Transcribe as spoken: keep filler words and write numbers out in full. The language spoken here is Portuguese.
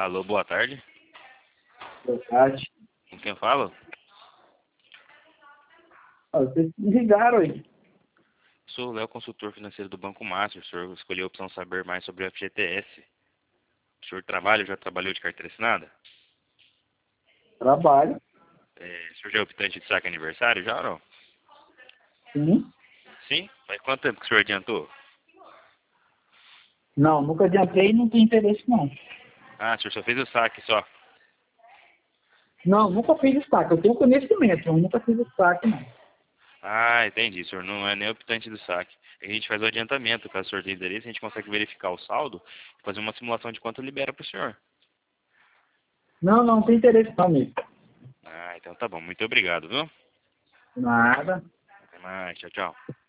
Alô, boa tarde. Boa tarde. Com quem eu falo? Ah, vocês me ligaram aí. Sou o Léo, consultor financeiro do Banco Master. O senhor escolheu a opção saber mais sobre o F G T S. O senhor trabalha ou já trabalhou de carteira assinada? Trabalho. É, o senhor já é optante de saque aniversário já ou não? Sim. Sim? Faz quanto tempo que o senhor adiantou? Não, nunca adiantei e não tenho interesse, não. Ah, o senhor só fez o saque só. Não, nunca fiz destaque. Eu tenho conhecimento, eu nunca fiz destaque, não. Ah, entendi. O senhor não é nem optante do saque. A gente faz o adiantamento. Caso o senhor tenha interesse, a gente consegue verificar o saldo e fazer uma simulação de quanto libera para o senhor. Não, não, não tem interesse, não, amigo. Ah, então tá bom. Muito obrigado, viu? Nada. Até mais. Tchau, tchau.